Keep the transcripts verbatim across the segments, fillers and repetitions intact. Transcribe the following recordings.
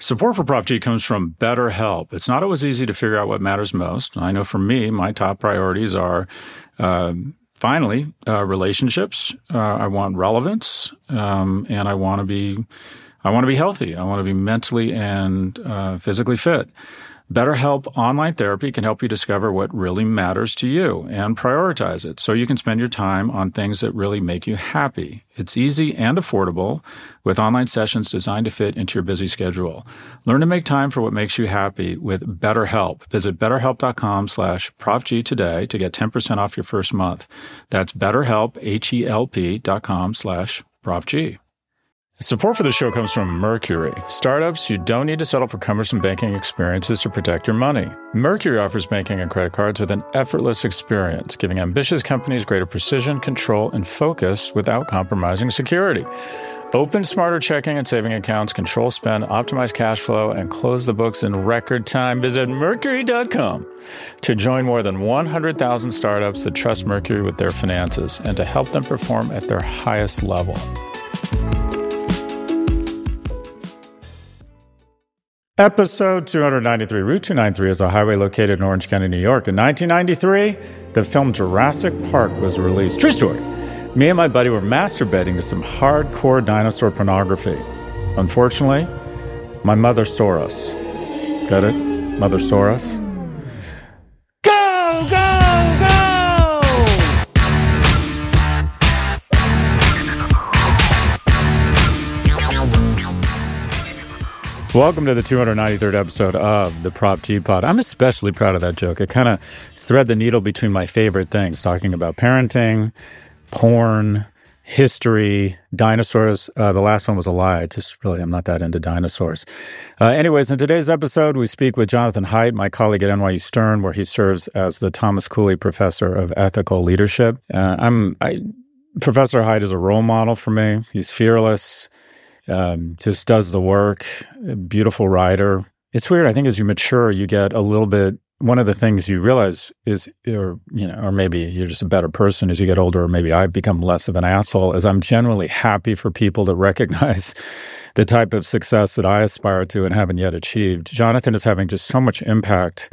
Support for Prof G comes from BetterHelp. It's not always easy to figure out what matters most. I know for me, my top priorities are, uh, finally, uh, relationships. Uh, I want relevance, um, and I want to be, I want to be healthy. I want to be mentally and uh, physically fit. BetterHelp Online Therapy can help you discover what really matters to you and prioritize it so you can spend your time on things that really make you happy. It's easy and affordable with online sessions designed to fit into your busy schedule. Learn to make time for what makes you happy with BetterHelp. Visit betterhelp.com slash profg today to get ten percent off your first month. That's betterhelp, H-E-L-P dot com slash profg. Support for the show comes from Mercury. Startups, you don't need to settle for cumbersome banking experiences to protect your money. Mercury offers banking and credit cards with an effortless experience, giving ambitious companies greater precision, control, and focus without compromising security. Open smarter checking and saving accounts, control spend, optimize cash flow, and close the books in record time. Visit Mercury dot com to join more than one hundred thousand startups that trust Mercury with their finances and to help them perform at their highest level. Episode two ninety-three. Route two ninety-three is a highway located in Orange County, New York. In nineteen ninety-three, the film Jurassic Park was released. True story. Me and my buddy were masturbating to some hardcore dinosaur pornography. Unfortunately, my mother saw us. Got it? Mother saw us. Go, go, go! Welcome to the two hundred ninety-third episode of the Prop G Pod. I'm especially proud of that joke. It kind of thread the needle between my favorite things, talking about parenting, porn, history, dinosaurs. Uh, the last one was a lie. Just really, I'm not that into dinosaurs. Uh, anyways, in today's episode, we speak with Jonathan Haidt, my colleague at N Y U Stern, where he serves as the Thomas Cooley Professor of Ethical Leadership. Uh, I'm I, Professor Haidt is a role model for me. He's fearless. Um, just does the work, a beautiful writer. It's weird. I think as you mature, you get a little bit, one of the things you realize is, or, you know, or maybe you're just a better person as you get older, or maybe I become less of an asshole, is I'm generally happy for people to recognize the type of success that I aspire to and haven't yet achieved. Jonathan is having just so much impact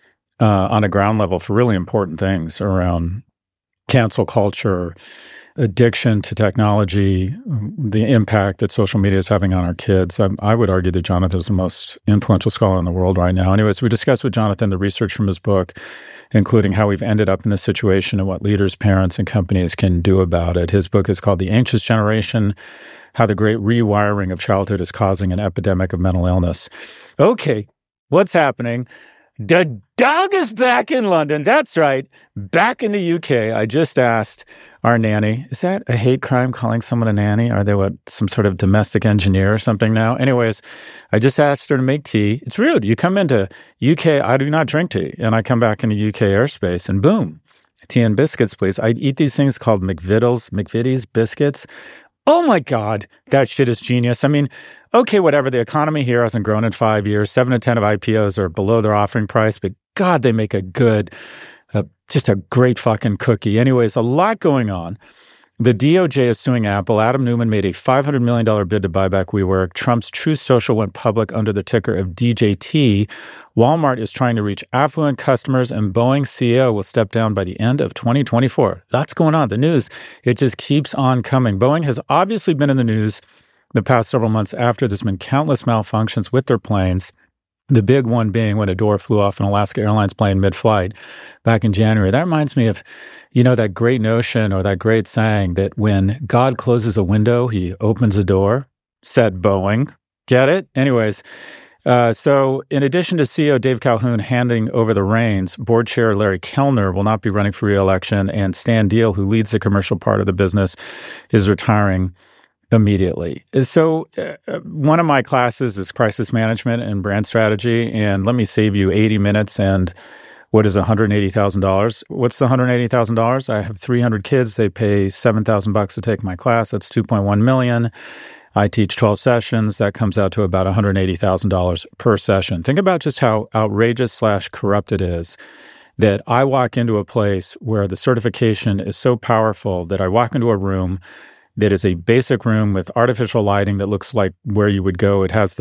uh, on a ground level for really important things around cancel culture, addiction to technology, the impact that social media is having on our kids. I, I would argue that Jonathan is the most influential scholar in the world right now. Anyways, we discussed with Jonathan the research from his book, including how we've ended up in this situation and what leaders, parents, and companies can do about it. His book is called The Anxious Generation, How the Great Rewiring of Childhood is Causing an Epidemic of Mental Illness. Okay, what's happening? The dog is back in London. That's right. Back in the U K. I just asked our nanny, is that a hate crime calling someone a nanny? Are they what, some sort of domestic engineer or something now? Anyways, I just asked her to make tea. It's rude. You come into U K, I do not drink tea. And I come back into U K airspace and boom, tea and biscuits, please. I eat these things called McVittles, McVitie's biscuits. Oh my God, that shit is genius. I mean, okay, whatever. The economy here hasn't grown in five years. Seven to ten of I P Os are below their offering price, but God, they make a good, uh, just a great fucking cookie. Anyways, a lot going on. The D O J is suing Apple. Adam Neumann made a five hundred million dollars bid to buy back WeWork. Trump's Truth Social went public under the ticker of D J T. Walmart is trying to reach affluent customers, and Boeing's C E O will step down by the end of twenty twenty-four. Lots going on. The news, it just keeps on coming. Boeing has obviously been in the news the past several months after there's been countless malfunctions with their planes. The big one being when a door flew off an Alaska Airlines plane mid-flight back in January. That reminds me of, you know, that great notion or that great saying that when God closes a window, he opens a door, said Boeing. Get it? Anyways, uh, so in addition to C E O Dave Calhoun handing over the reins, board chair Larry Kellner will not be running for re-election, and Stan Deal, who leads the commercial part of the business, is retiring immediately. So uh, one of my classes is crisis management and brand strategy, and let me save you eighty minutes and what is one hundred eighty thousand dollars? What's the one hundred eighty thousand dollars? I have three hundred kids. They pay seven thousand bucks to take my class. That's two point one million. I teach twelve sessions. That comes out to about one hundred eighty thousand dollars per session. Think about just how outrageous slash corrupt it is that I walk into a place where the certification is so powerful that I walk into a room that is a basic room with artificial lighting that looks like where you would go. It has the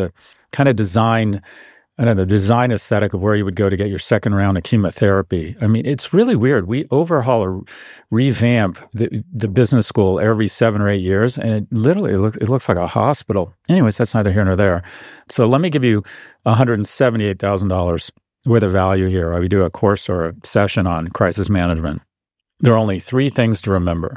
kind of design, I don't know, the design aesthetic of where you would go to get your second round of chemotherapy. I mean, it's really weird. We overhaul or revamp the, the business school every seven or eight years, and it literally it looks, it looks like a hospital. Anyways, that's neither here nor there. So let me give you one hundred seventy-eight thousand dollars worth of value here. We do a course or a session on crisis management. There are only three things to remember.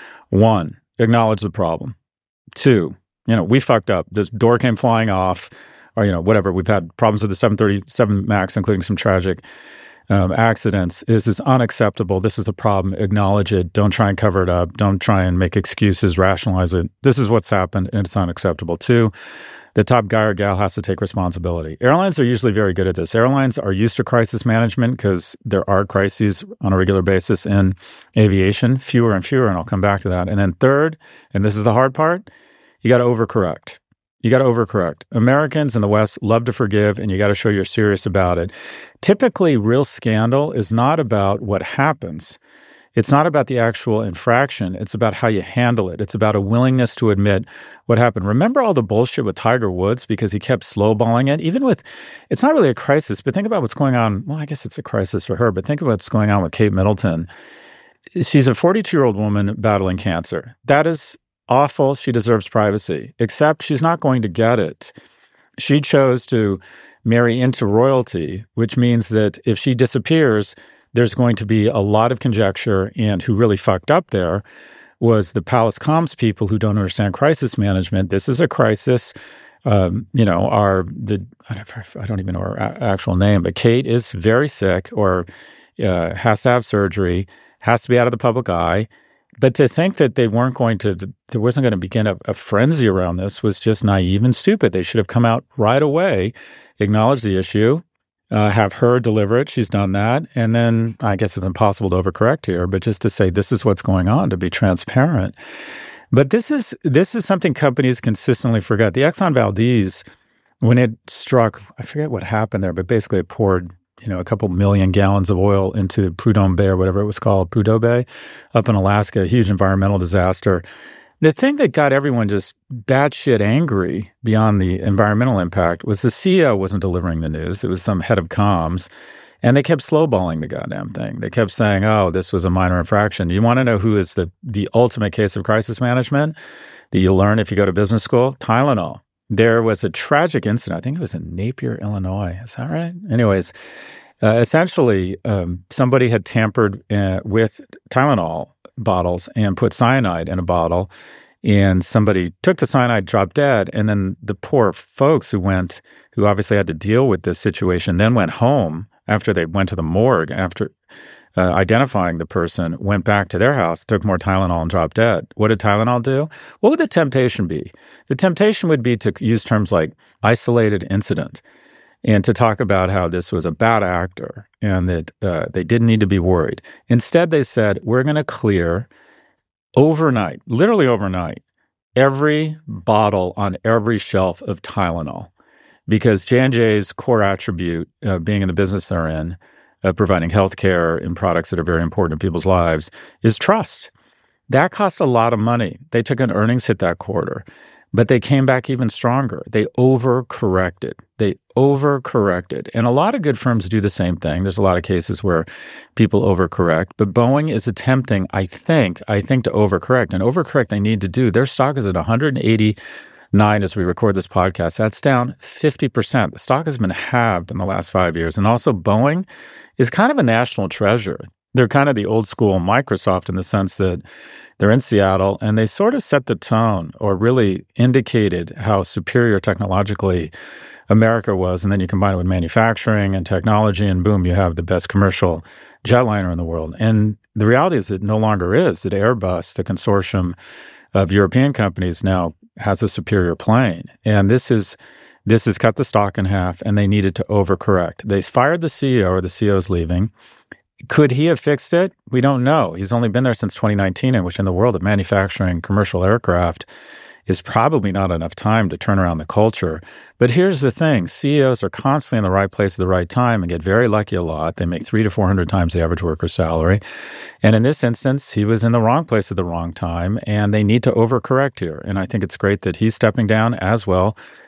One, acknowledge the problem. Two, you know, we fucked up. This door came flying off, or, you know, whatever. We've had problems with the seven thirty-seven MAX, including some tragic um, accidents. This is unacceptable. This is a problem. Acknowledge it. Don't try and cover it up. Don't try and make excuses, rationalize it. This is what's happened, and it's unacceptable. Two, the top guy or gal has to take responsibility. Airlines are usually very good at this. Airlines are used to crisis management because there are crises on a regular basis in aviation, fewer and fewer, and I'll come back to that. And then third, and this is the hard part, you got to overcorrect. You got to overcorrect. Americans in the West love to forgive, and you got to show you're serious about it. Typically, real scandal is not about what happens. It's not about the actual infraction. It's about how you handle it. It's about a willingness to admit what happened. Remember all the bullshit with Tiger Woods because he kept slowballing it? Even with, it's not really a crisis, but think about what's going on. Well, I guess it's a crisis for her, but think about what's going on with Kate Middleton. She's a forty-two-year-old woman battling cancer. That is awful. She deserves privacy, except she's not going to get it. She chose to marry into royalty, which means that if she disappears, there's going to be a lot of conjecture, and who really fucked up there was the palace comms people who don't understand crisis management. This is a crisis. Um, you know, our the I don't, I don't even know her a- actual name, but Kate is very sick or uh, has to have surgery, has to be out of the public eye. But to think that they weren't going to, there wasn't going to begin a, a frenzy around this was just naive and stupid. They should have come out right away, acknowledge the issue, Uh, have her deliver it. She's done that. And then I guess it's impossible to overcorrect here, but just to say this is what's going on, to be transparent. But this is this is something companies consistently forget. The Exxon Valdez, when it struck, I forget what happened there, but basically it poured, you know, a couple million gallons of oil into Prudhoe Bay or whatever it was called, Prudhoe Bay, up in Alaska, a huge environmental disaster. The thing that got everyone just batshit angry beyond the environmental impact was the C E O wasn't delivering the news. It was some head of comms, and they kept slowballing the goddamn thing. They kept saying, oh, this was a minor infraction. You want to know who is the, the ultimate case of crisis management that you learn if you go to business school? Tylenol. There was a tragic incident. I think it was in Napier, Illinois. Is that right? Anyways, uh, essentially, um, somebody had tampered uh, with Tylenol bottles and put cyanide in a bottle, and somebody took the cyanide, dropped dead, and then the poor folks who went, who obviously had to deal with this situation, then went home after they went to the morgue, after uh, identifying the person, went back to their house, took more Tylenol and dropped dead. What did Tylenol do? What would the temptation be? The temptation would be to use terms like isolated incident, and to talk about how this was a bad actor and that uh, they didn't need to be worried. Instead, they said, we're going to clear overnight, literally overnight, every bottle on every shelf of Tylenol, because J and J's core attribute, uh, being in the business they're in, uh, providing healthcare and products that are very important in people's lives, is trust. That cost a lot of money. They took an earnings hit that quarter. But they came back even stronger. They overcorrected. They overcorrected. And a lot of good firms do the same thing. There's a lot of cases where people overcorrect. But Boeing is attempting, I think, I think to overcorrect. And overcorrect they need to do. Their stock is at one hundred eighty-nine as we record this podcast. That's down fifty percent. The stock has been halved in the last five years. And also Boeing is kind of a national treasure. They're kind of the old school Microsoft in the sense that they're in Seattle, and they sort of set the tone or really indicated how superior technologically America was. And then you combine it with manufacturing and technology, and boom, you have the best commercial jetliner in the world. And the reality is it no longer is. That Airbus, the consortium of European companies, now has a superior plane. And this is this has cut the stock in half, and they needed to overcorrect. They fired the C E O, or the C E O is leaving. Could he have fixed it? We don't know. He's only been there since twenty nineteen, in which in the world of manufacturing commercial aircraft is probably not enough time to turn around the culture. But here's the thing. C E Os are constantly in the right place at the right time and get very lucky a lot. They make three to four hundred times the average worker's salary. And in this instance, he was in the wrong place at the wrong time, and they need to overcorrect here. And I think it's great that he's stepping down, as well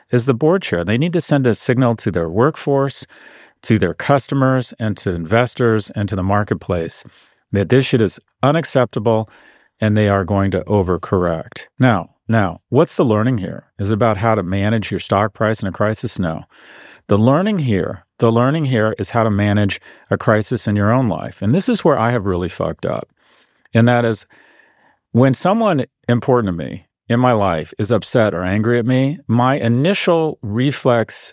is the board chair. They need to send a signal to their workforce, to their customers, and to investors, and to the marketplace that this shit is unacceptable and they are going to overcorrect. Now, now, what's the learning here? Is it about how to manage your stock price in a crisis? No. The learning here, the learning here is how to manage a crisis in your own life. And this is where I have really fucked up. And that is when someone important to me in my life is upset or angry at me, my initial reflex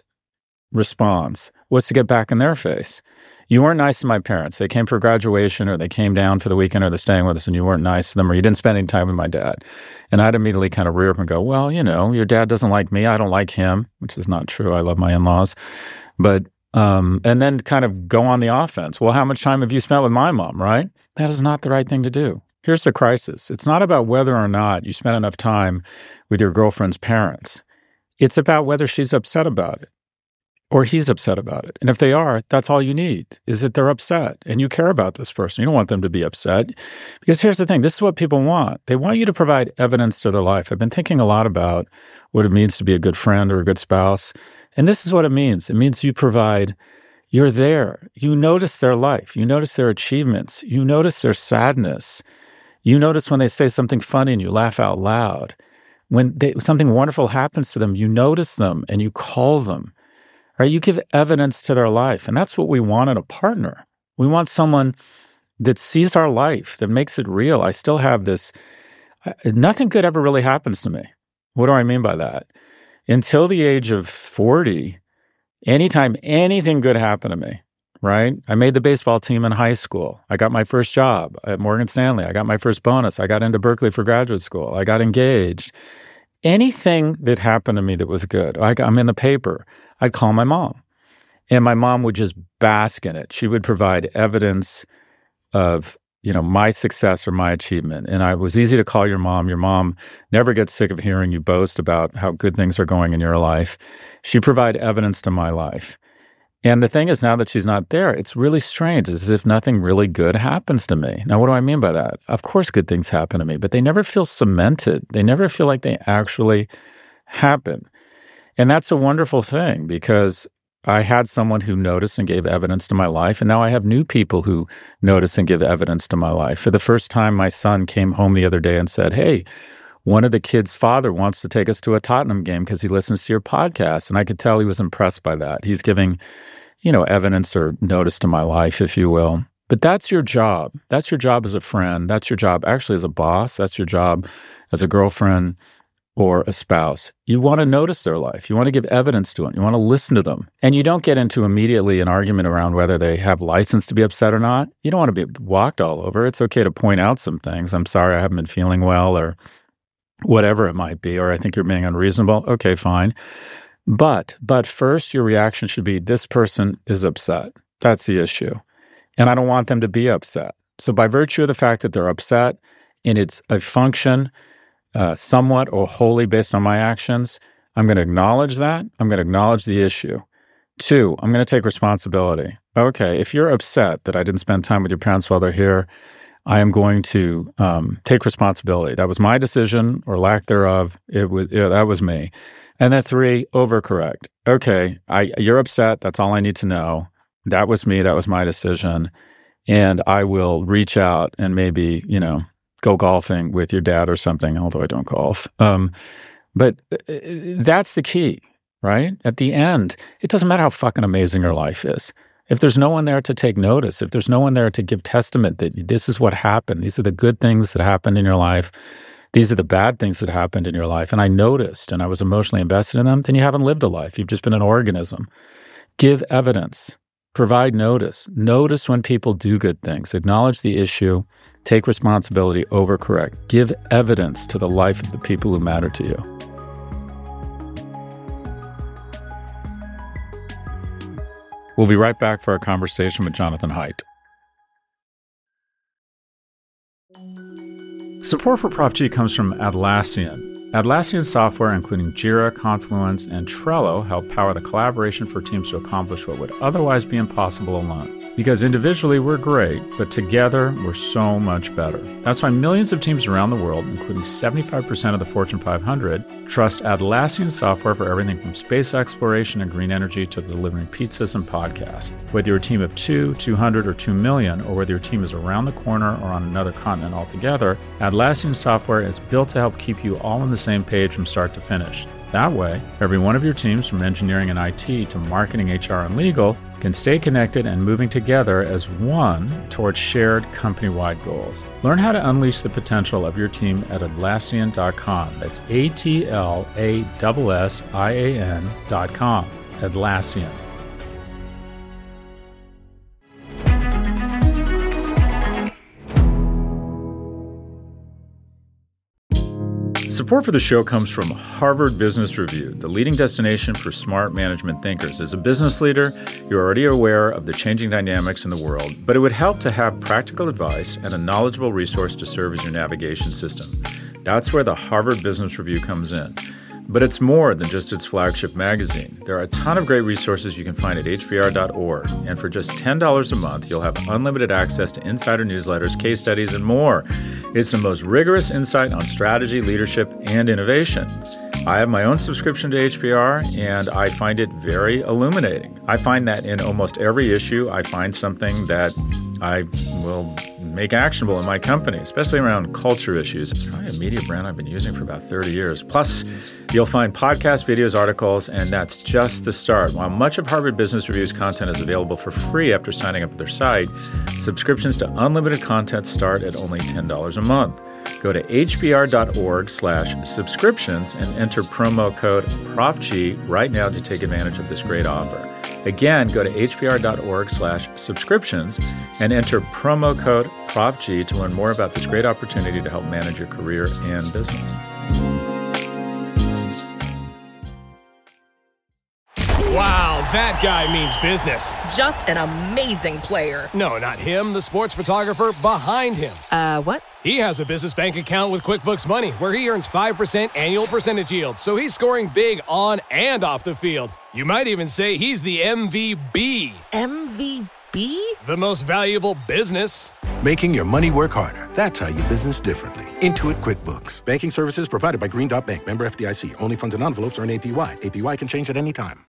response was to get back in their face. You weren't nice to my parents. They came for graduation or they came down for the weekend or they're staying with us and you weren't nice to them or you didn't spend any time with my dad. And I'd immediately kind of rear up and go, well, you know, your dad doesn't like me. I don't like him, which is not true. I love my in-laws. But, um, and then kind of go on the offense. Well, how much time have you spent with my mom, right? That is not the right thing to do. Here's the crisis. It's not about whether or not you spent enough time with your girlfriend's parents. It's about whether she's upset about it. Or he's upset about it. And if they are, that's all you need, is that they're upset and you care about this person. You don't want them to be upset. Because here's the thing, this is what people want. They want you to provide evidence to their life. I've been thinking a lot about what it means to be a good friend or a good spouse. And this is what it means. It means you provide, you're there. You notice their life. You notice their achievements. You notice their sadness. You notice when they say something funny and you laugh out loud. When they, something wonderful happens to them, you notice them and you call them. Right? You give evidence to their life. And that's what we want in a partner. We want someone that sees our life, that makes it real. I still have this, nothing good ever really happens to me. What do I mean by that? Until the age of forty, anytime anything good happened to me, right? I made the baseball team in high school. I got my first job at Morgan Stanley. I got my first bonus. I got into Berkeley for graduate school. I got engaged. Anything that happened to me that was good, I, I'm in the paper, I'd call my mom. And my mom would just bask in it. She would provide evidence of, you know, my success or my achievement. And I was easy to call your mom. Your mom never gets sick of hearing you boast about how good things are going in your life. She provided evidence to my life. And the thing is, now that she's not there, it's really strange. It's as if nothing really good happens to me. Now, what do I mean by that? Of course, good things happen to me, but they never feel cemented. They never feel like they actually happen. And that's a wonderful thing because I had someone who noticed and gave evidence to my life, and now I have new people who notice and give evidence to my life. For the first time, my son came home the other day and said, hey, one of the kids' father wants to take us to a Tottenham game because he listens to your podcast. And I could tell he was impressed by that. He's giving, you know, evidence or notice to my life, if you will. But that's your job. That's your job as a friend. That's your job actually as a boss. That's your job as a girlfriend or a spouse. You want to notice their life. You want to give evidence to them. You want to listen to them. And you don't get into immediately an argument around whether they have license to be upset or not. You don't want to be walked all over. It's okay to point out some things. I'm sorry I haven't been feeling well or whatever it might be, or I think you're being unreasonable. Okay, fine. But, but first, your reaction should be, this person is upset. That's the issue. And I don't want them to be upset. So by virtue of the fact that they're upset, and it's a function uh, somewhat or wholly based on my actions, I'm going to acknowledge that. I'm going to acknowledge the issue. Two, I'm going to take responsibility. Okay, if you're upset that I didn't spend time with your parents while they're here, I am going to um, take responsibility. That was my decision or lack thereof. It was yeah, that was me. And then three, overcorrect. Okay, I, you're upset. That's all I need to know. That was me. That was my decision. And I will reach out and maybe, you know, go golfing with your dad or something, although I don't golf. Um, but that's the key, right? At the end, it doesn't matter how fucking amazing your life is. If there's no one there to take notice, if there's no one there to give testament that this is what happened, these are the good things that happened in your life, these are the bad things that happened in your life, and I noticed and I was emotionally invested in them, then you haven't lived a life. You've just been an organism. Give evidence. Provide notice. Notice when people do good things. Acknowledge the issue. Take responsibility. Overcorrect. Give evidence to the life of the people who matter to you. We'll be right back for our conversation with Jonathan Haidt. Support for Prop G comes from Atlassian. Atlassian software, including Jira, Confluence, and Trello, help power the collaboration for teams to accomplish what would otherwise be impossible alone. Because individually we're great, but together we're so much better. That's why millions of teams around the world, including seventy-five percent of the Fortune five hundred, trust Atlassian software for everything from space exploration and green energy to delivering pizzas and podcasts. Whether you're a team of two, two hundred, or two million, or whether your team is around the corner or on another continent altogether, Atlassian software is built to help keep you all on the same page from start to finish. That way, every one of your teams, from engineering and I T to marketing, H R, and legal, can stay connected and moving together as one towards shared company-wide goals. Learn how to unleash the potential of your team at Atlassian dot com. That's A T L A S S I A N dot com. Atlassian. Support for the show comes from Harvard Business Review, the leading destination for smart management thinkers. As a business leader, you're already aware of the changing dynamics in the world, but it would help to have practical advice and a knowledgeable resource to serve as your navigation system. That's where the Harvard Business Review comes in. But it's more than just its flagship magazine. There are a ton of great resources you can find at H B R dot org, and for just ten dollars a month, you'll have unlimited access to insider newsletters, case studies, and more. It's the most rigorous insight on strategy, leadership, and innovation. I have my own subscription to H B R, and I find it very illuminating. I find that in almost every issue, I find something that I will make actionable in my company, especially around culture issues. It's probably a media brand I've been using for about thirty years. Plus, you'll find podcasts, videos, articles, and that's just the start. While much of Harvard Business Review's content is available for free after signing up at their site, subscriptions to unlimited content start at only ten dollars a month. Go to H B R dot org slash subscriptions and enter promo code ProfG right now to take advantage of this great offer. Again, go to H B R dot org slash subscriptions and enter promo code ProfG to learn more about this great opportunity to help manage your career and business. Wow, that guy means business. Just an amazing player. No, not him, the sports photographer behind him. Uh, what? He has a business bank account with QuickBooks Money where he earns five percent annual percentage yield, so he's scoring big on and off the field. You might even say he's the M V B. M V B? The most valuable business. Making your money work harder. That's how you business differently. Intuit QuickBooks. Banking services provided by Green Dot Bank. Member F D I C. Only funds and envelopes earn A P Y. A P Y can change at any time.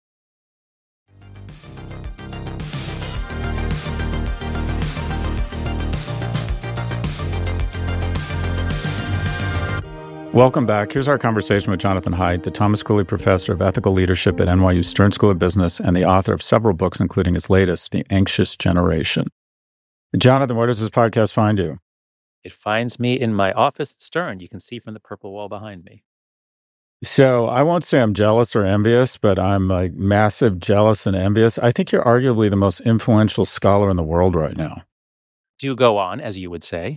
Welcome back. Here's our conversation with Jonathan Haidt, the Thomas Cooley Professor of Ethical Leadership at N Y U Stern School of Business and the author of several books, including his latest, The Anxious Generation. Jonathan, where does this podcast find you? It finds me in my office at Stern. You can see from the purple wall behind me. So I won't say I'm jealous or envious, but I'm like massive jealous and envious. I think you're arguably the most influential scholar in the world right now. Do go on, as you would say.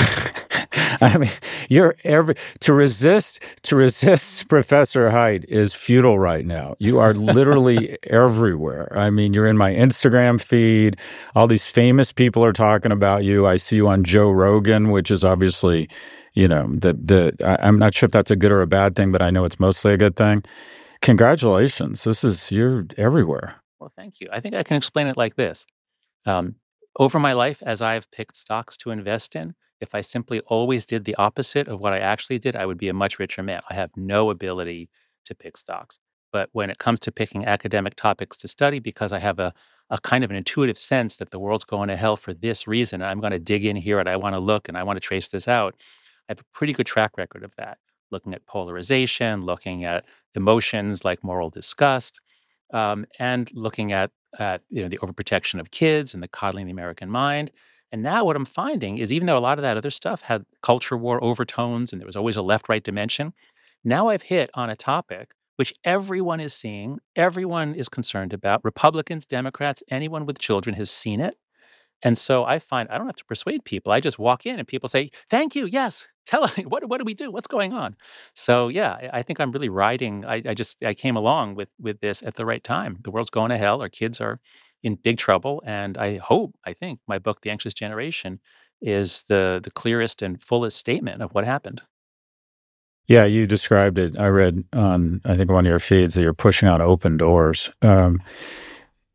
I mean, you're every to resist to resist Professor Haidt is futile right now. You are literally everywhere. I mean, you're in my Instagram feed. All these famous people are talking about you. I see you on Joe Rogan, which is obviously, you know, the the. I, I'm not sure if that's a good or a bad thing, but I know it's mostly a good thing. Congratulations! This is you're everywhere. Well, thank you. I think I can explain it like this. Um, over my life, as I've picked stocks to invest in, if I simply always did the opposite of what I actually did, I would be a much richer man. I have no ability to pick stocks. But when it comes to picking academic topics to study, because I have a, a kind of an intuitive sense that the world's going to hell for this reason, and I'm going to dig in here and I want to look and I want to trace this out, I have a pretty good track record of that. Looking at polarization, looking at emotions like moral disgust, um, and looking at, at you know the overprotection of kids and the coddling of the American mind. And now what I'm finding is even though a lot of that other stuff had culture war overtones and there was always a left-right dimension, now I've hit on a topic which everyone is seeing, everyone is concerned about. Republicans, Democrats, anyone with children has seen it. And so I find I don't have to persuade people. I just walk in and people say, thank you, yes, tell us, what, what do we do? What's going on? So yeah, I, I think I'm really riding, I, I just, I came along with, with this at the right time. The world's going to hell, our kids are in big trouble. And I hope, I think my book, The Anxious Generation, is the the clearest and fullest statement of what happened. Yeah, you described it. I read on, I think, one of your feeds that you're pushing on open doors. Um,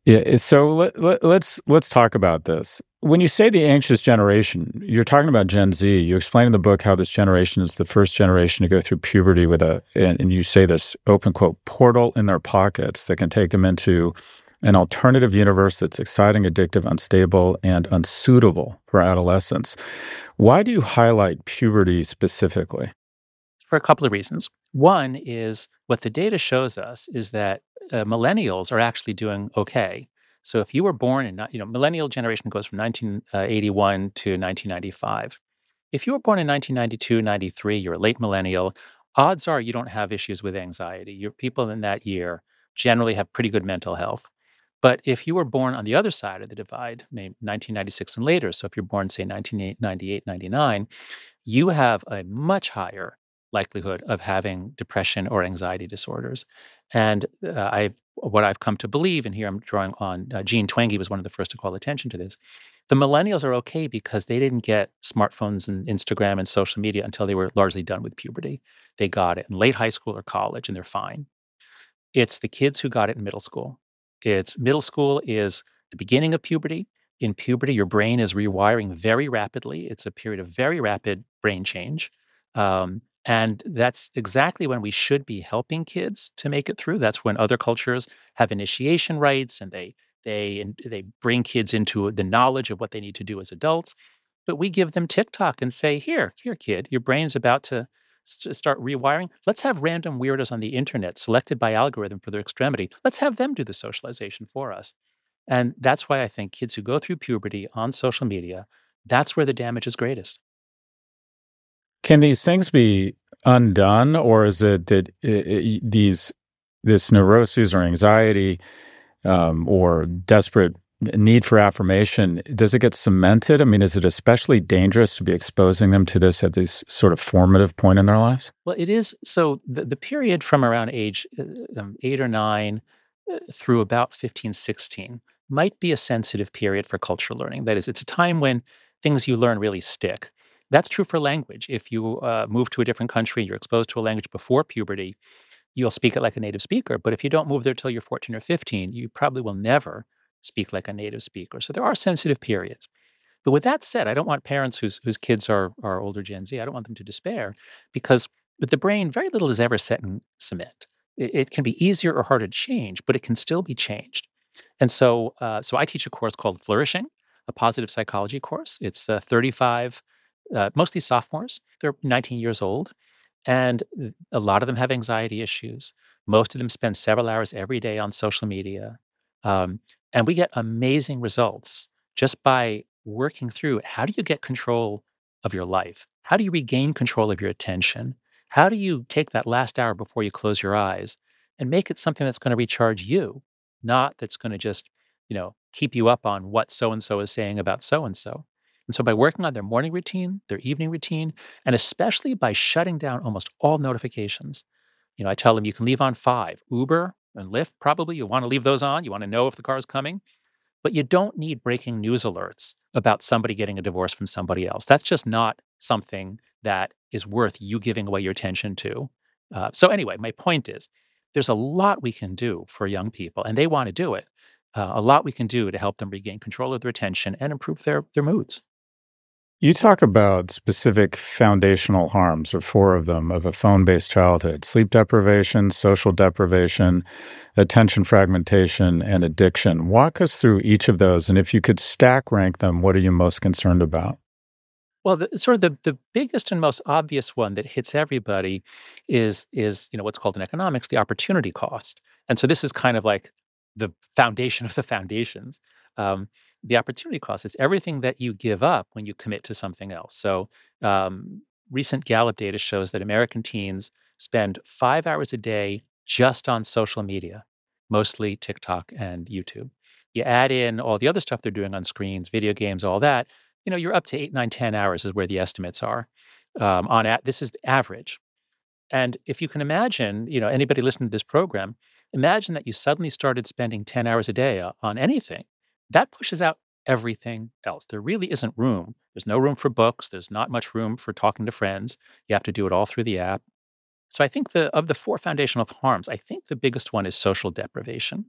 Yeah, it- so let, let, let's let's talk about this. When you say the anxious generation, you're talking about Gen Z. You explain in the book how this generation is the first generation to go through puberty with a, and, and you say this open quote, portal in their pockets that can take them into an alternative universe that's exciting, addictive, unstable, and unsuitable for adolescence. Why do you highlight puberty specifically? For a couple of reasons. One is what the data shows us is that uh, millennials are actually doing okay. So if you were born in, ni- you know, millennial generation goes from nineteen eighty-one to nineteen ninety-five. If you were born in nineteen ninety-two, ninety-three, you're a late millennial, odds are you don't have issues with anxiety. Your people in that year generally have pretty good mental health. But if you were born on the other side of the divide, named nineteen ninety-six and later, so if you're born, say, nineteen ninety-eight, ninety-nine, you have a much higher likelihood of having depression or anxiety disorders. And uh, I, what I've come to believe, and here I'm drawing on uh, Gene Twenge was one of the first to call attention to this. The millennials are okay because they didn't get smartphones and Instagram and social media until they were largely done with puberty. They got it in late high school or college, and they're fine. It's the kids who got it in middle school. It's middle school is the beginning of puberty. In puberty, your brain is rewiring very rapidly. It's a period of very rapid brain change. Um, and that's exactly when we should be helping kids to make it through. That's when other cultures have initiation rites and they they and they bring kids into the knowledge of what they need to do as adults. But we give them TikTok and say, "Here, here, kid, your brain's about to s- start rewiring. Let's have random weirdos on the internet selected by algorithm for their extremity. Let's have them do the socialization for us." And that's why I think kids who go through puberty on social media, that's where the damage is greatest. Can these things be undone, or is it that i i these this neuroses or anxiety um, or desperate need for affirmation, does it get cemented? I mean, is it especially dangerous to be exposing them to this at this sort of formative point in their lives? Well, it is. So the, the period from around age uh, um, eight or nine uh, through about fifteen, sixteen might be a sensitive period for cultural learning. That is, it's a time when things you learn really stick. That's true for language. If you uh, move to a different country, you're exposed to a language before puberty, you'll speak it like a native speaker. But if you don't move there till you're fourteen or fifteen, you probably will never speak like a native speaker. So there are sensitive periods. But with that said, I don't want parents whose whose kids are are older Gen Z, I don't want them to despair because with the brain, very little is ever set in cement. It, it can be easier or harder to change, but it can still be changed. And so, uh, so I teach a course called Flourishing, a positive psychology course. It's uh, thirty-five, uh, mostly sophomores. They're nineteen years old, and th- a lot of them have anxiety issues. Most of them spend several hours every day on social media, um, and we get amazing results just by working through how do you get control of your life? How do you regain control of your attention? How do you take that last hour before you close your eyes and make it something that's going to recharge you, not that's going to just, you know, keep you up on what so and so is saying about so and so. And so by working on their morning routine, their evening routine, and especially by shutting down almost all notifications. You know, I tell them you can leave on five. Uber and Lyft, probably you want to leave those on. You want to know if the car is coming, but you don't need breaking news alerts about somebody getting a divorce from somebody else. That's just not something that is worth you giving away your attention to. Uh, so, anyway, my point is there's a lot we can do for young people, and they want to do it. Uh, a lot we can do to help them regain control of their attention and improve their, their moods. You talk about specific foundational harms, or four of them, of a phone-based childhood: sleep deprivation, social deprivation, attention fragmentation, and addiction. Walk us through each of those, and if you could stack rank them, what are you most concerned about? Well, the, sort of the, the biggest and most obvious one that hits everybody is is you know what's called in economics the opportunity cost, and so this is kind of like the foundation of the foundations. Um, the opportunity cost is everything that you give up when you commit to something else. So, um, recent Gallup data shows that American teens spend five hours a day just on social media, mostly TikTok and YouTube. You add in all the other stuff they're doing on screens, video games, all that, you know, you're up to eight, nine, ten hours is where the estimates are. Um, on a this is the average. And if you can imagine, you know, anybody listening to this program, imagine that you suddenly started spending ten hours a day o- on anything. That pushes out everything else. There really isn't room. There's no room for books. There's not much room for talking to friends. You have to do it all through the app. So I think the of the four foundational harms, I think the biggest one is social deprivation.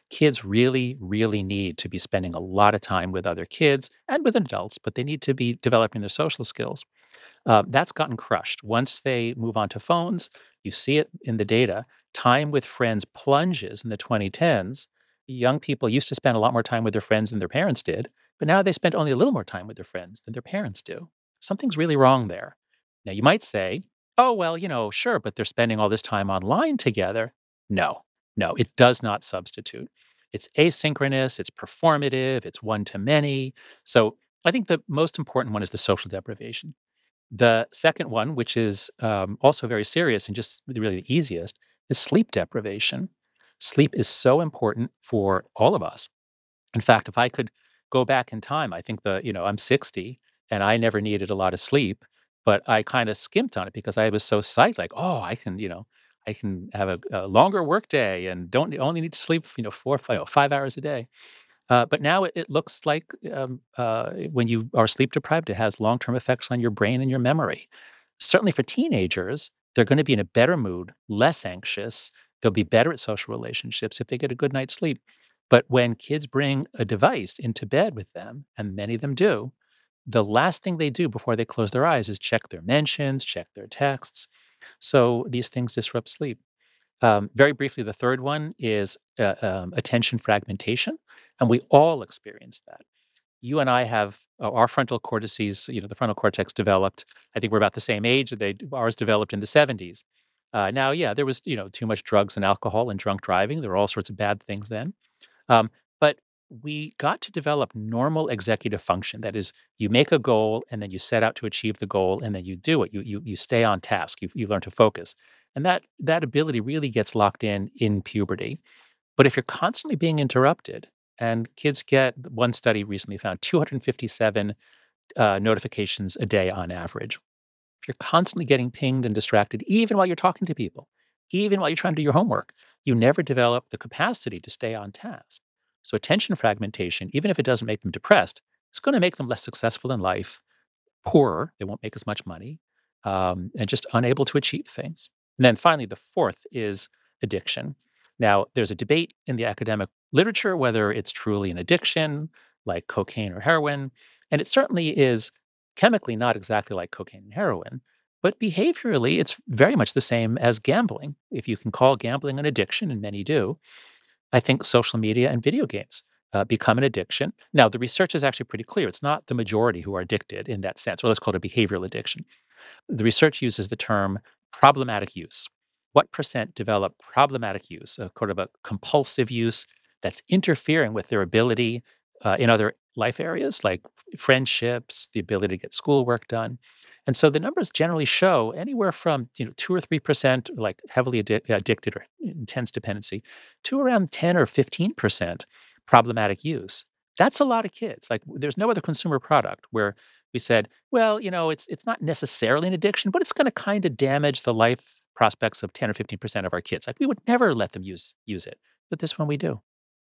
Kids really, really need to be spending a lot of time with other kids and with adults, but they need to be developing their social skills. Uh, that's gotten crushed. Once they move on to phones, you see it in the data. Time with friends plunges in the twenty tens. Young people used to spend a lot more time with their friends than their parents did, but now they spend only a little more time with their friends than their parents do. Something's really wrong there. Now, you might say, oh, well, you know, sure, but they're spending all this time online together. No, no, it does not substitute. It's asynchronous, it's performative, it's one to many. So I think the most important one is the social deprivation. The second one, which is um, also very serious and just really the easiest, is sleep deprivation. Sleep is so important for all of us. In fact, if I could go back in time, I think the, you know, I'm sixty and I never needed a lot of sleep, but I kind of skimped on it because I was so psyched, like, oh, I can, you know, I can have a, a longer work day and don't only need to sleep, you know, four, five, five hours a day. Uh, but now it, it looks like um, uh, when you are sleep deprived, it has long term effects on your brain and your memory. Certainly for teenagers, they're going to be in a better mood, less anxious. They'll be better at social relationships if they get a good night's sleep. But when kids bring a device into bed with them, and many of them do, the last thing they do before they close their eyes is check their mentions, check their texts. So these things disrupt sleep. Um, very briefly, the third one is uh, um, attention fragmentation, and we all experience that. You and I have uh, our frontal cortices, you know, the frontal cortex developed. I think we're about the same age. They ours developed in the seventies. Uh, now, yeah, there was you know too much drugs and alcohol and drunk driving. There were all sorts of bad things then. Um, but we got to develop normal executive function. That is, you make a goal and then you set out to achieve the goal and then you do it. You you you stay on task. You you learn to focus, and that that ability really gets locked in in puberty. But if you're constantly being interrupted, and kids get one study recently found two hundred fifty-seven uh, notifications a day on average. If you're constantly getting pinged and distracted, even while you're talking to people, even while you're trying to do your homework, you never develop the capacity to stay on task. So, attention fragmentation, even if it doesn't make them depressed, it's going to make them less successful in life, poorer, they won't make as much money, um, and just unable to achieve things. And then finally, the fourth is addiction. Now, there's a debate in the academic literature whether it's truly an addiction, like cocaine or heroin. And it certainly is chemically not exactly like cocaine and heroin, but behaviorally, it's very much the same as gambling. If you can call gambling an addiction, and many do, I think social media and video games uh, become an addiction. Now, the research is actually pretty clear. It's not the majority who are addicted in that sense, or let's call it a behavioral addiction. The research uses the term problematic use. What percent develop problematic use, a kind of a compulsive use that's interfering with their ability uh, in other life areas like f- friendships, the ability to get schoolwork done. And so the numbers generally show anywhere from you know two or three percent like heavily addi- addicted or intense dependency to around ten or fifteen percent problematic use. That's a lot of kids. Like there's no other consumer product where we said, well, you know, it's it's not necessarily an addiction, but it's going to kind of damage the life prospects of ten or fifteen percent of our kids. Like we would never let them use use it. But this one we do.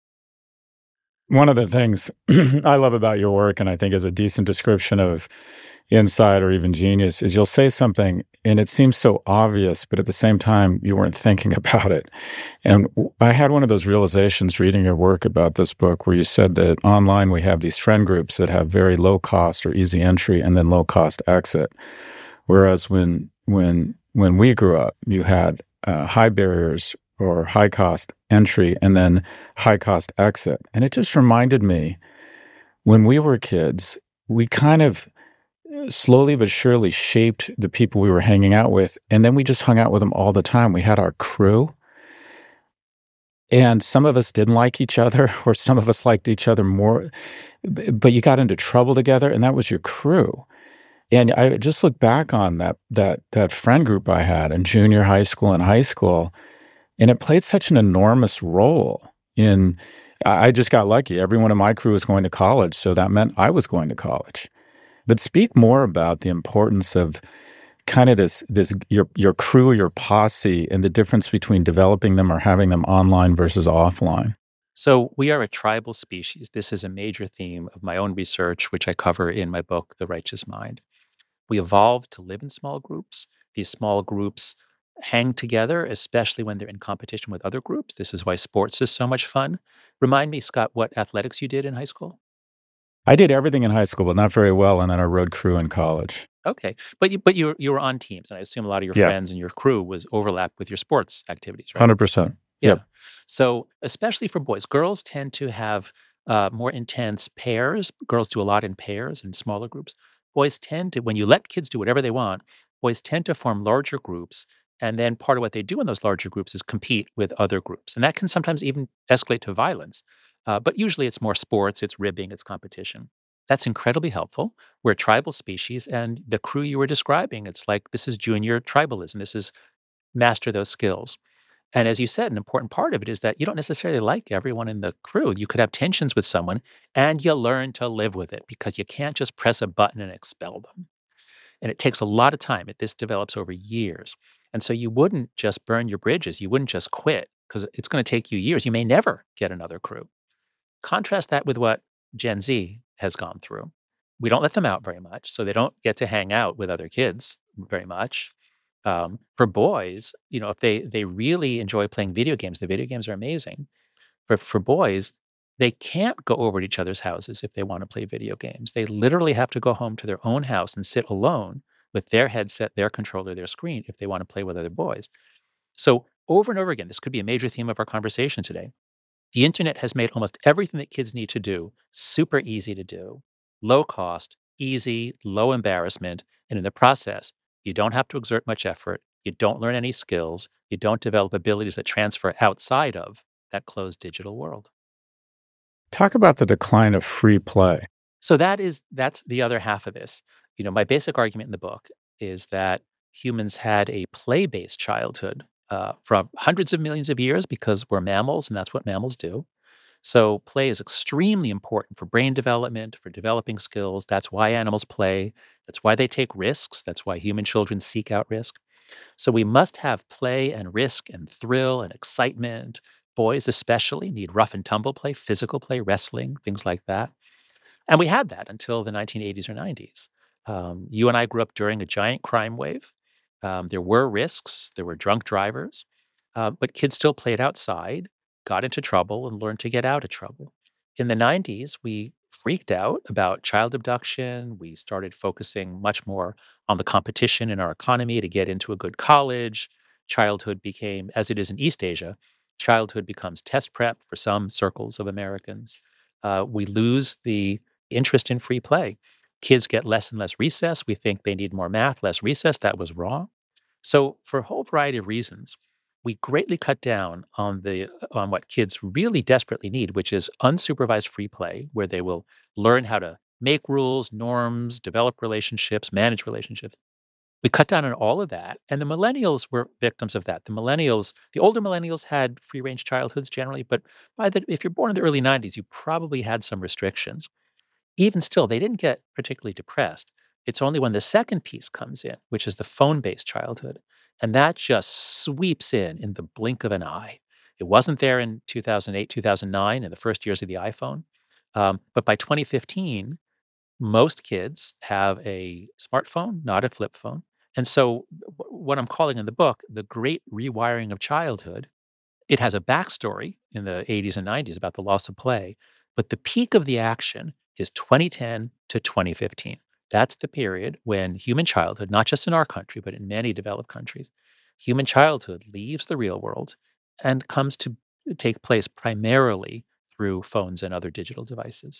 One of the things I love about your work, and I think is a decent description of insight or even genius, is you'll say something and it seems so obvious, but at the same time, you weren't thinking about it. And w- I had one of those realizations reading your work about this book where you said that online we have these friend groups that have very low cost or easy entry and then low cost exit. Whereas when when when we grew up, you had uh, high barriers or high cost entry and then high cost exit. And it just reminded me when we were kids, we kind of uh, slowly but surely shaped the people we were hanging out with. And then we just hung out with them all the time. We had our crew. And some of us didn't like each other, or some of us liked each other more, b- but you got into trouble together, and that was your crew. And I just look back on that that that friend group I had in junior high school and high school, and it played such an enormous role in. I I just got lucky. Everyone in my crew was going to college, so that meant I was going to college. But speak more about the importance of kind of this this your your crew, your posse, and the difference between developing them or having them online versus offline. So we are a tribal species. This is a major theme of my own research, which I cover in my book, The Righteous Mind. We evolved to live in small groups. These small groups hang together, especially when they're in competition with other groups. This is why sports is so much fun. Remind me, Scott, what athletics you did in high school? I did everything in high school, but not very well, and then I rode crew in college. Okay, but you but you were you were on teams, and I assume a lot of your Yeah, friends and your crew was overlapped with your sports activities, right? one hundred percent. Yeah. Yep. So, especially for boys, girls tend to have uh, more intense pairs. Girls do a lot in pairs and smaller groups. Boys tend to, when you let kids do whatever they want, boys tend to form larger groups. And then part of what they do in those larger groups is compete with other groups. And that can sometimes even escalate to violence. Uh, but usually it's more sports, it's ribbing, it's competition. That's incredibly helpful. We're a tribal species. And the crew you were describing, it's like this is junior tribalism. This is master those skills. And as you said, an important part of it is that you don't necessarily like everyone in the crew. You could have tensions with someone and you learn to live with it because you can't just press a button and expel them. And it takes a lot of time. It, this develops over years. And so you wouldn't just burn your bridges. You wouldn't just quit because it's going to take you years. You may never get another crew. Contrast that with what Gen Z has gone through. We don't let them out very much, so they don't get to hang out with other kids very much. Um, for boys, you know, if they they really enjoy playing video games, the video games are amazing. But for boys, they can't go over to each other's houses if they want to play video games. They literally have to go home to their own house and sit alone with their headset, their controller, their screen if they want to play with other boys. So over and over again, this could be a major theme of our conversation today. The internet has made almost everything that kids need to do super easy to do, low cost, easy, low embarrassment. And in the process, you don't have to exert much effort. You don't learn any skills. You don't develop abilities that transfer outside of that closed digital world. Talk about the decline of free play. So that is that's the other half of this. You know, my basic argument in the book is that humans had a play-based childhood uh, from hundreds of millions of years because we're mammals and that's what mammals do. So play is extremely important for brain development, for developing skills. That's why animals play. That's why they take risks. That's why human children seek out risk. So we must have play and risk and thrill and excitement. Boys especially need rough and tumble play, physical play, wrestling, things like that. And we had that until the nineteen eighties or nineties. Um, you and I grew up during a giant crime wave. Um, there were risks, there were drunk drivers, uh, but kids still played outside, got into trouble, and learned to get out of trouble. In the nineties, we freaked out about child abduction. We started focusing much more on the competition in our economy to get into a good college. Childhood became, as it is in East Asia, childhood becomes test prep for some circles of Americans. Uh, we lose the interest in free play. Kids get less and less recess. We think they need more math, less recess. That was wrong. So, for a whole variety of reasons, we greatly cut down on the on what kids really desperately need, which is unsupervised free play, where they will learn how to make rules, norms, develop relationships, manage relationships. We cut down on all of that, and the millennials were victims of that. The millennials, the older millennials had free range childhoods generally, but by the if you're born in the early nineties, you probably had some restrictions. Even still, they didn't get particularly depressed. It's only when the second piece comes in, which is the phone-based childhood, and that just sweeps in in the blink of an eye. It wasn't there in two thousand eight, two thousand nine, in the first years of the iPhone, um, but by twenty fifteen, most kids have a smartphone, not a flip phone. And so, wh- what I'm calling in the book, the great rewiring of childhood, it has a backstory in the eighties and nineties about the loss of play, but the peak of the action is twenty ten to twenty fifteen. That's the period when human childhood, not just in our country, but in many developed countries, human childhood leaves the real world and comes to take place primarily through phones and other digital devices.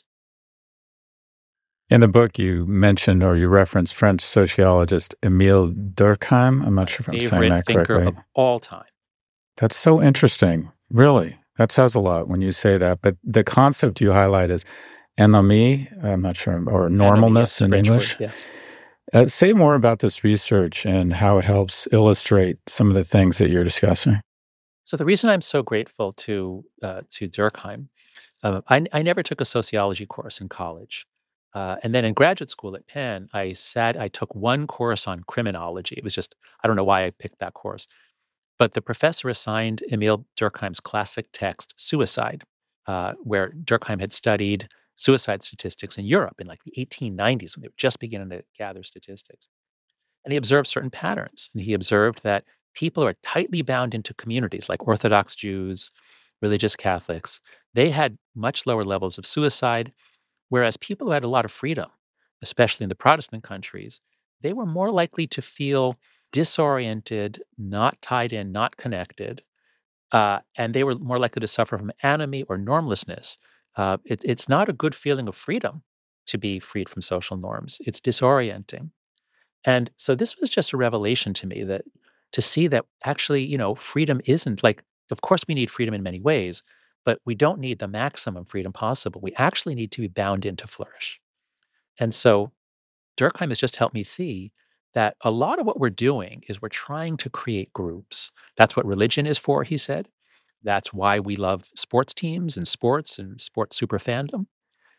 In the book, you mentioned or you referenced French sociologist Emile Durkheim. I'm not My sure if I'm saying favorite that thinker correctly. of all time. That's so interesting. Really. That says a lot when you say that. But the concept you highlight is anomie, I'm not sure, or Anomie, normalness yes, in French word, English. yes. Uh, say more about this research and how it helps illustrate some of the things that you're discussing. So the reason I'm so grateful to uh, to Durkheim, uh, I, I never took a sociology course in college, uh, and then in graduate school at Penn, I sat I took one course on criminology. It was just I don't know why I picked that course, but the professor assigned Emile Durkheim's classic text "Suicide," uh, where Durkheim had studied suicide statistics in Europe in like the eighteen nineties when they were just beginning to gather statistics. And he observed certain patterns. And he observed that people who are tightly bound into communities like Orthodox Jews, religious Catholics, they had much lower levels of suicide, whereas people who had a lot of freedom, especially in the Protestant countries, they were more likely to feel disoriented, not tied in, not connected, uh, and they were more likely to suffer from anomie or normlessness. Uh, it, it's not a good feeling of freedom to be freed from social norms. It's disorienting. And so this was just a revelation to me that to see that actually, you know, freedom isn't like, of course, we need freedom in many ways, but we don't need the maximum freedom possible. We actually need to be bound in to flourish. And so Durkheim has just helped me see that a lot of what we're doing is we're trying to create groups. That's what religion is for, he said. That's why we love sports teams and sports and sports super fandom.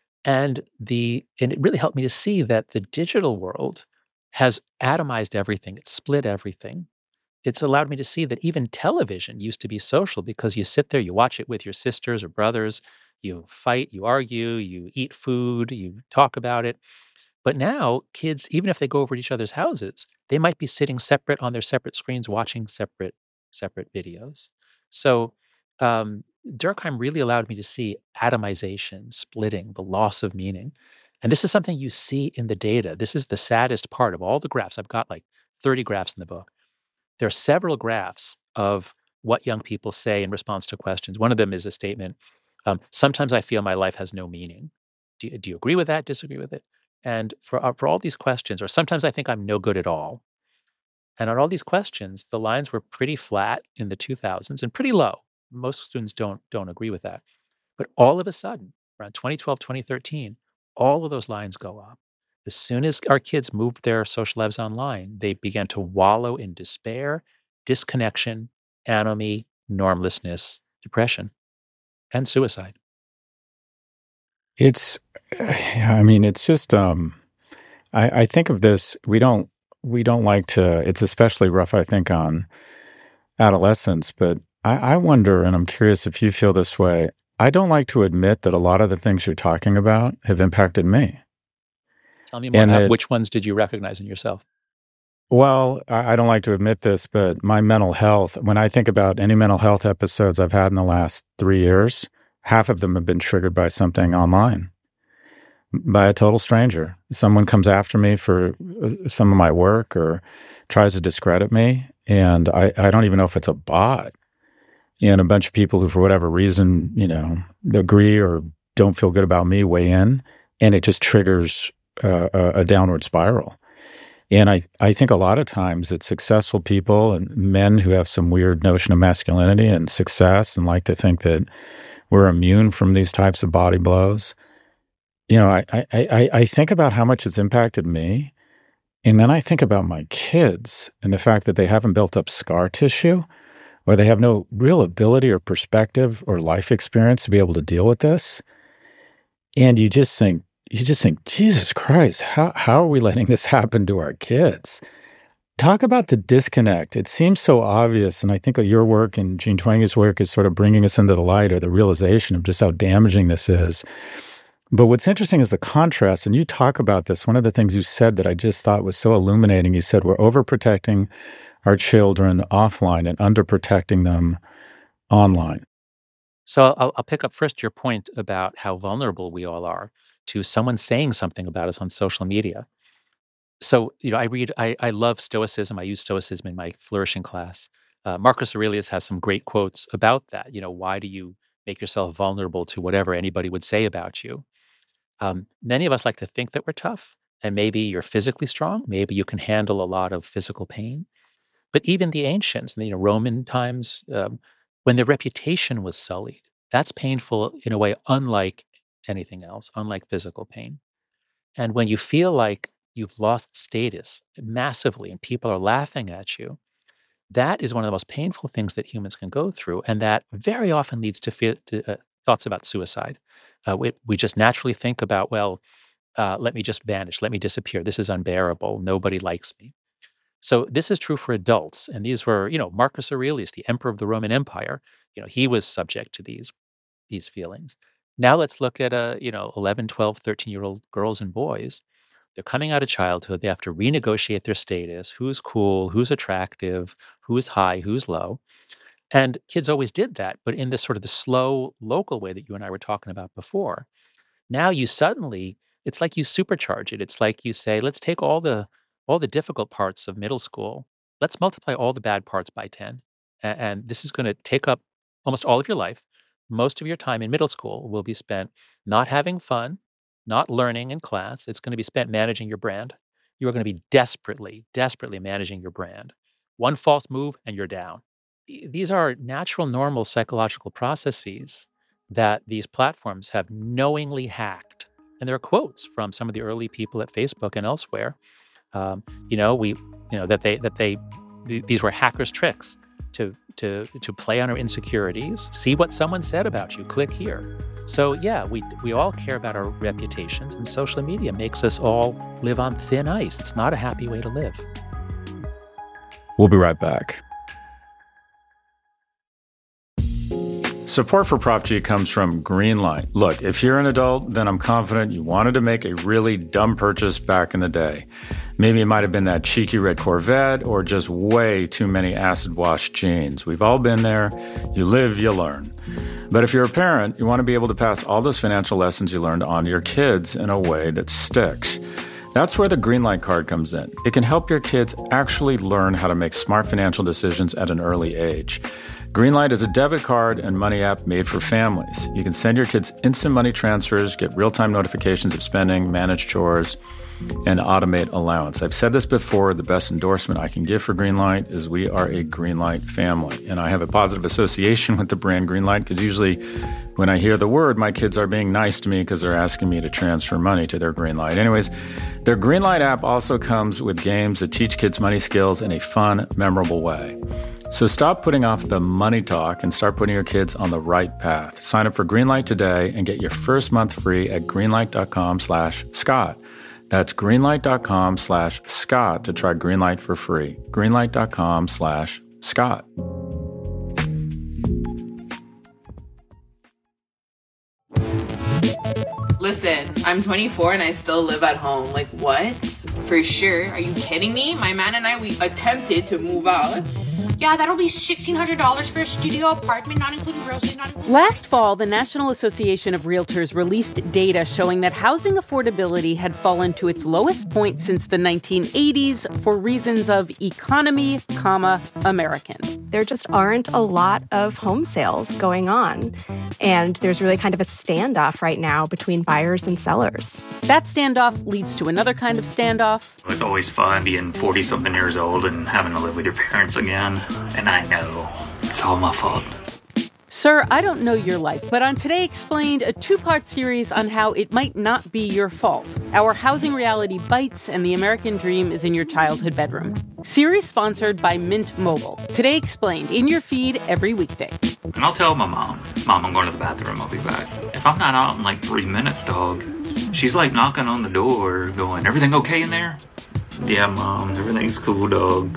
And the and it really helped me to see that the digital world has atomized everything. It's split everything. It's allowed me to see that even television used to be social because you sit there, you watch it with your sisters or brothers, you fight, you argue, you eat food, you talk about it. But now kids, even if they go over to each other's houses, they might be sitting separate on their separate screens watching separate separate videos. So um, Durkheim really allowed me to see atomization, splitting, the loss of meaning. And this is something you see in the data. This is the saddest part of all the graphs. I've got like thirty graphs in the book. There are several graphs of what young people say in response to questions. One of them is a statement, um, sometimes I feel my life has no meaning. Do you, do you agree with that? Disagree with it? And for, uh, for all these questions, or sometimes I think I'm no good at all. And on all these questions, the lines were pretty flat in the two thousands and pretty low. Most students don't, don't agree with that. But all of a sudden, around twenty twelve, twenty thirteen, all of those lines go up. As soon as our kids moved their social lives online, they began to wallow in despair, disconnection, anomie, normlessness, depression, and suicide. It's, I mean, it's just, um, I, I think of this, we don't, we don't like to, it's especially rough, I think, on adolescence, but I, I wonder, and I'm curious if you feel this way, I don't like to admit that a lot of the things you're talking about have impacted me. Tell me more. And How, that, which ones did you recognize in yourself? well, I, I don't like to admit this, but my mental health, when I think about any mental health episodes I've had in the last three years, half of them have been triggered by something online, by a total stranger. Someone comes after me for uh, some of my work or tries to discredit me. And I, I don't even know if it's a bot. And a bunch of people who, for whatever reason, you know, agree or don't feel good about me weigh in. And it just triggers uh, a, a downward spiral. And I, I think a lot of times it's successful people and men who have some weird notion of masculinity and success and like to think that we're immune from these types of body blows. You know, I, I, I, I think about how much it's impacted me. And then I think about my kids and the fact that they haven't built up scar tissue or they have no real ability or perspective or life experience to be able to deal with this. And you just think, you just think, Jesus Christ, how, how are we letting this happen to our kids? Talk about the disconnect. It seems so obvious. And I think your work and Jean Twenge's work is sort of bringing us into the light or the realization of just how damaging this is. But what's interesting is the contrast, and you talk about this. One of the things you said that I just thought was so illuminating, you said we're overprotecting our children offline and underprotecting them online. So I'll, I'll pick up first your point about how vulnerable we all are to someone saying something about us on social media. So, you know, I read, I, I love Stoicism. I use Stoicism in my flourishing class. Uh, Marcus Aurelius has some great quotes about that. You know, why do you make yourself vulnerable to whatever anybody would say about you? Um, many of us like to think that we're tough, and maybe you're physically strong. Maybe you can handle a lot of physical pain. But even the ancients, you know, Roman times, um, when their reputation was sullied, that's painful in a way unlike anything else, unlike physical pain. And when you feel like you've lost status massively and people are laughing at you, that is one of the most painful things that humans can go through. And that very often leads to, fe- to uh, thoughts about suicide. Uh, we, we just naturally think about, well, uh, let me just vanish, let me disappear. This is unbearable. Nobody likes me. So this is true for adults. And these were, you know, Marcus Aurelius, the emperor of the Roman Empire, you know, he was subject to these, these feelings. Now let's look at, uh, you know, eleven, twelve, thirteen year old girls and boys They're coming out of childhood. They have to renegotiate their status, who's cool, who's attractive, who's high, who's low. And kids always did that, but in this sort of the slow local way that you and I were talking about before. Now you suddenly, it's like you supercharge it. It's like you say, let's take all the all the difficult parts of middle school. Let's multiply all the bad parts by ten. A- And this is going to take up almost all of your life. Most of your time in middle school will be spent not having fun, not learning in class. It's going to be spent managing your brand. You are going to be desperately, desperately managing your brand. One false move and you're down. E- These are natural, normal psychological processes that these platforms have knowingly hacked. And there are quotes from some of the early people at Facebook and elsewhere. Um, you know, we, you know, that they that they th- these were hackers' tricks to to to play on our insecurities. See what someone said about you. Click here. So yeah, we we all care about our reputations, and social media makes us all live on thin ice. It's not a happy way to live. We'll be right back. Support for Prop G comes from Greenlight. Look, if you're an adult, then I'm confident you wanted to make a really dumb purchase back in the day. Maybe it might have been that cheeky red Corvette or just way too many acid-washed jeans. We've all been there. You live, you learn. But if you're a parent, you want to be able to pass all those financial lessons you learned on to your kids in a way that sticks. That's where the Greenlight card comes in. It can help your kids actually learn how to make smart financial decisions at an early age. Greenlight is a debit card and money app made for families. You can send your kids instant money transfers, get real-time notifications of spending, manage chores, and automate allowance. I've said this before, the best endorsement I can give for Greenlight is we are a Greenlight family. And I have a positive association with the brand Greenlight because usually when I hear the word, my kids are being nice to me because they're asking me to transfer money to their Greenlight. Anyways, their Greenlight app also comes with games that teach kids money skills in a fun, memorable way. So stop putting off the money talk and start putting your kids on the right path. Sign up for Greenlight today and get your first month free at greenlight.com slash Scott. That's greenlight.com slash Scott to try Greenlight for free. Greenlight.com slash Scott. Listen, I'm twenty-four and I still live at home. Like, what? For sure. Are you kidding me? My man and I, we attempted to move out. Yeah, that'll be sixteen hundred dollars for a studio apartment, not including groceries, not including... Last fall, the National Association of Realtors released data showing that housing affordability had fallen to its lowest point since the nineteen eighties for reasons of economy, comma, American. There just aren't a lot of home sales going on. And there's really kind of a standoff right now between buyers and sellers. That standoff leads to another kind of standoff. It's always fun being forty-something years old and having to live with your parents again. And I know it's all my fault. Sir, I don't know your life, but on Today Explained, a two-part series on how it might not be your fault. Our housing reality bites and the American dream is in your childhood bedroom. Series sponsored by Mint Mobile. Today Explained, in your feed every weekday. And I'll tell my mom, Mom, I'm going to the bathroom, I'll be back. If I'm not out in like three minutes, dog, she's like knocking on the door going, everything okay in there? Yeah, Mom, everything's cool, dog.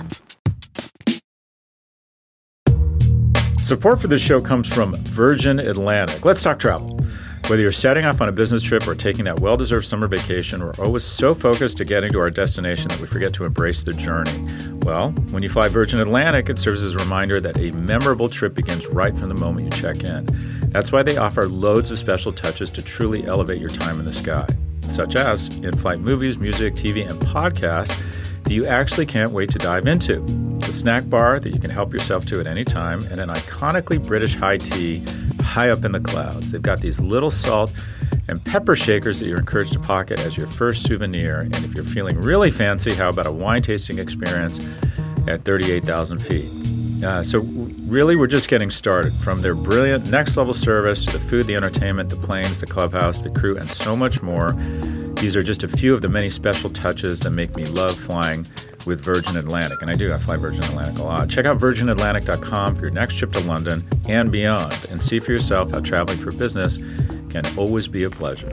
Support for this show comes from Virgin Atlantic. Let's talk travel. Whether you're setting off on a business trip or taking that well-deserved summer vacation, we're always so focused to getting to our destination that we forget to embrace the journey. Well, when you fly Virgin Atlantic, it serves as a reminder that a memorable trip begins right from the moment you check in. That's why they offer loads of special touches to truly elevate your time in the sky, such as in-flight movies, music, T V, and podcasts that you actually can't wait to dive into. The snack bar that you can help yourself to at any time, and an iconically British high tea high up in the clouds. They've got these little salt and pepper shakers that you're encouraged to pocket as your first souvenir. And if you're feeling really fancy, how about a wine tasting experience at thirty-eight thousand feet? Uh, so really, we're just getting started. From their brilliant next-level service to the food, the entertainment, the planes, the clubhouse, the crew, and so much more. These are just a few of the many special touches that make me love flying with Virgin Atlantic. And I do, I fly Virgin Atlantic a lot. Check out virgin atlantic dot com for your next trip to London and beyond, and see for yourself how traveling for business can always be a pleasure.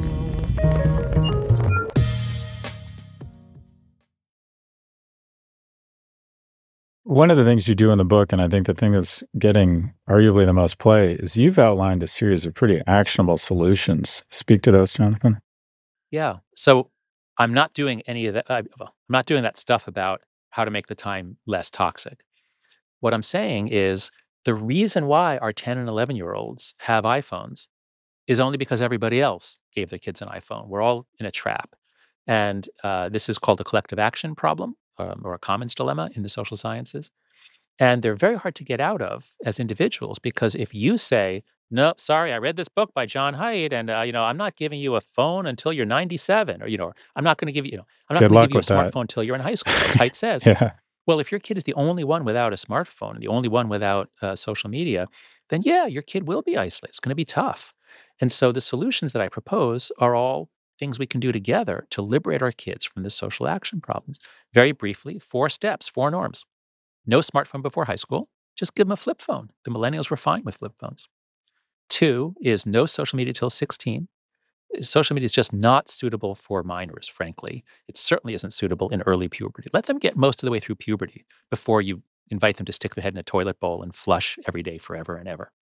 One of the things you do in the book, and I think the thing that's getting arguably the most play, is you've outlined a series of pretty actionable solutions. Speak to those, Jonathan. Yeah. So I'm not doing any of that. I, well, I'm not doing that stuff about how to make the time less toxic. What I'm saying is the reason why our ten and eleven year olds have iPhones is only because everybody else gave their kids an iPhone. We're all in a trap. And uh, this is called a collective action problem um, or a commons dilemma in the social sciences. And they're very hard to get out of as individuals because if you say, nope, sorry, I read this book by John Haidt, and uh, you know, I'm not giving you a phone until you're ninety-seven, or you know, I'm not going to give you, you know, I'm not Good going to luck give you a with that. smartphone until you're in high school, as Haidt says. Yeah. Well, if your kid is the only one without a smartphone, the only one without uh, social media, then yeah, your kid will be isolated. It's going to be tough. And so the solutions that I propose are all things we can do together to liberate our kids from the social action problems. Very briefly, four steps, four norms. No smartphone before high school. Just give them a flip phone. The millennials were fine with flip phones. Two is no social media till sixteen. Social media is just not suitable for minors, frankly. It certainly isn't suitable in early puberty. Let them get most of the way through puberty before you invite them to stick their head in a toilet bowl and flush every day forever and ever.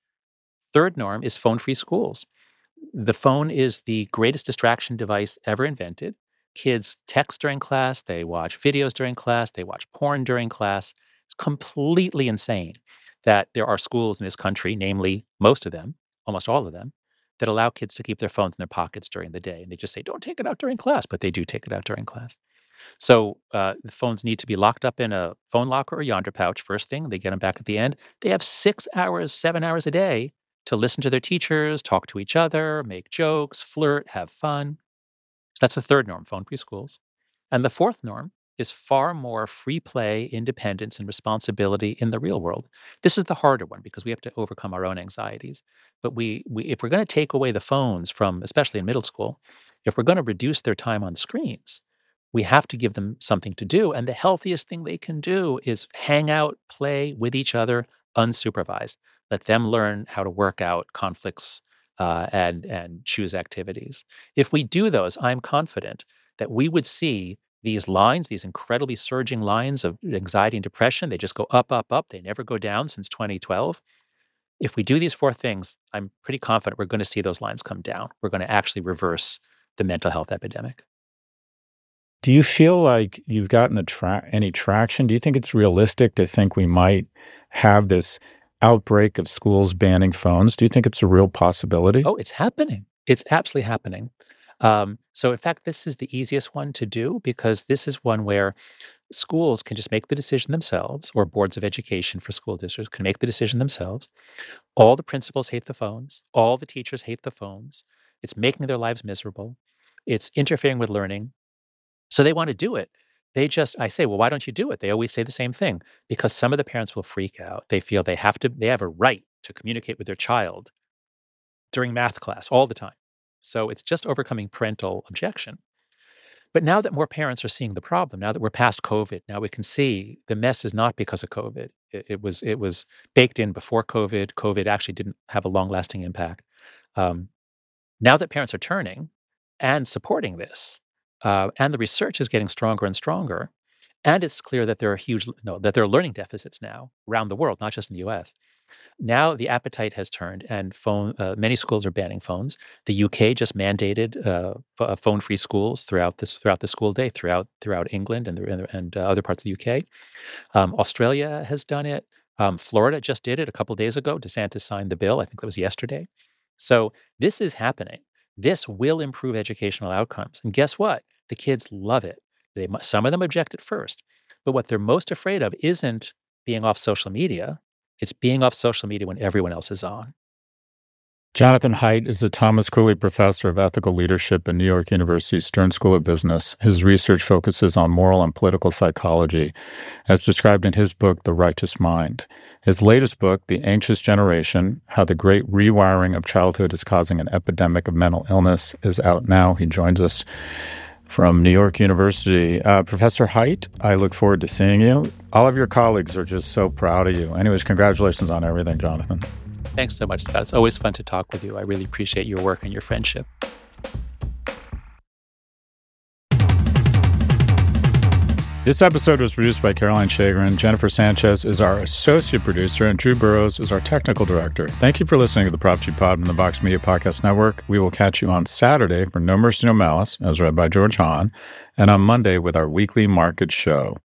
Third norm is phone-free schools. The phone is the greatest distraction device ever invented. Kids text during class, they watch videos during class, they watch porn during class. It's completely insane that there are schools in this country, namely most of them, almost all of them, that allow kids to keep their phones in their pockets during the day. And they just say, don't take it out during class, but they do take it out during class. So uh, the phones need to be locked up in a phone locker or yonder pouch first thing. They get them back at the end. They have six hours, seven hours a day to listen to their teachers, talk to each other, make jokes, flirt, have fun. So that's the third norm, phone-free schools. And the fourth norm is far more free play, independence, and responsibility in the real world. This is the harder one because we have to overcome our own anxieties. But we, we if we're going to take away the phones from, especially in middle school, if we're going to reduce their time on screens, we have to give them something to do. And the healthiest thing they can do is hang out, play with each other, unsupervised. Let them learn how to work out conflicts uh, and, and choose activities. If we do those, I'm confident that we would see these lines, these incredibly surging lines of anxiety and depression. They just go up, up, up. They never go down since twenty twelve. If we do these four things, I'm pretty confident we're going to see those lines come down. We're going to actually reverse the mental health epidemic. Do you feel like you've gotten a tra- any traction? Do you think it's realistic to think we might have this outbreak of schools banning phones? Do you think it's a real possibility? Oh, it's happening. It's absolutely happening. Um, so in fact, this is the easiest one to do because this is one where schools can just make the decision themselves, or boards of education for school districts can make the decision themselves. All the principals hate the phones. All the teachers hate the phones. It's making their lives miserable. It's interfering with learning. So they want to do it. They just, I say, well, why don't you do it? They always say the same thing because some of the parents will freak out. They feel they have to, they have a right to communicate with their child during math class all the time. So it's just overcoming parental objection. But now that more parents are seeing the problem, now that we're past COVID, now we can see the mess is not because of COVID. It, it was it was baked in before COVID. COVID actually didn't have a long-lasting impact. Um, now that parents are turning and supporting this, uh, and the research is getting stronger and stronger, and it's clear that there are huge no that there are learning deficits now around the world, not just in the U S. Now the appetite has turned, and phone. Uh, many schools are banning phones. The U K just mandated uh, f- phone-free schools throughout this throughout the school day, throughout throughout England and the, and uh, other parts of the U K. Um, Australia has done it. Um, Florida just did it a couple days ago. DeSantis signed the bill. I think that was yesterday. So this is happening. This will improve educational outcomes, and guess what? The kids love it. They some of them object at first, but what they're most afraid of isn't being off social media. It's being off social media when everyone else is on. Jonathan Haidt is the Thomas Cooley Professor of Ethical Leadership at New York University Stern School of Business. His research focuses on moral and political psychology, as described in his book, The Righteous Mind. His latest book, The Anxious Generation, How the Great Rewiring of Childhood is Causing an Epidemic of Mental Illness, is out now. He joins us from New York University. Uh, Professor Haidt, I look forward to seeing you. All of your colleagues are just so proud of you. Anyways, congratulations on everything, Jonathan. Thanks so much, Scott. It's always fun to talk with you. I really appreciate your work and your friendship. This episode was produced by Caroline Shagrin. Jennifer Sanchez is our associate producer, and Drew Burrows is our technical director. Thank you for listening to the Prop G Pod from the Vox Media Podcast Network. We will catch you on Saturday for No Mercy, No Malice, as read by George Hahn, and on Monday with our weekly market show.